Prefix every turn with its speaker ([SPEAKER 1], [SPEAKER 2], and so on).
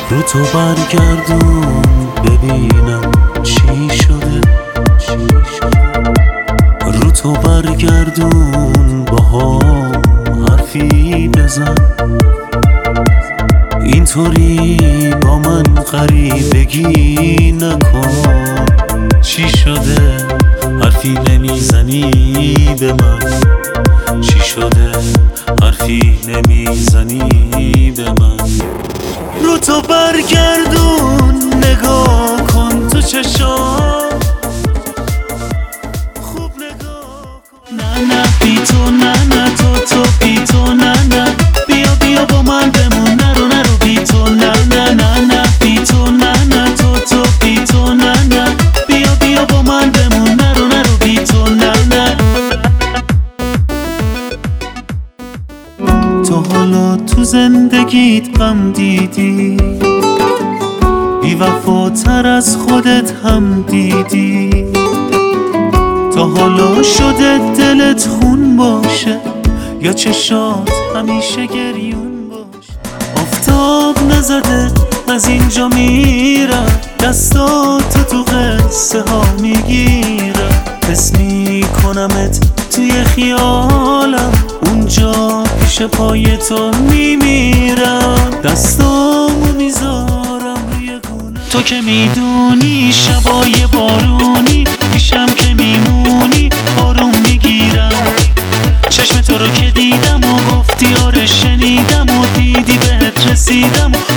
[SPEAKER 1] رو تو برگردون ببینم چی شده، رو تو برگردون با هم حرفی بزن، اینطوری با من غریبگی نکن. چی شده حرفی نمیزنی به من، چی شده حرفی نمیزنی به من. رو تو برگردون نگاه کن تو چشام، خوب نگاه کن. نه نه بی تو، نه نه تو بی تو، نه نه بیا بیا با من بمون، نرو نرو بی تو، نه نه نه نه بی تو، نه نه تو بی تو، نه نه بیا بیا با من بمون، نرو نرو بی تو، نه نه. تو حالا تو زندگیت غم دیدی، بی وفاتر از خودت هم دیدی. تا حالا شده دلت خون باشه یا چشات همیشه گریون باشه. آفتاب نزده از اینجا میرم، دستاتو تو قصه ها میگیرم، حس میکنمت توی خیالم، اونجا پیش پای تو میمیرم. دستامو میذارم روی گونه، تو که میدونی شبای بارونی پیشم که میمونی آروم میگیرم. چشم تو رو که دیدم و گفتی آره شنیدم و دیدی بهت رسیدم و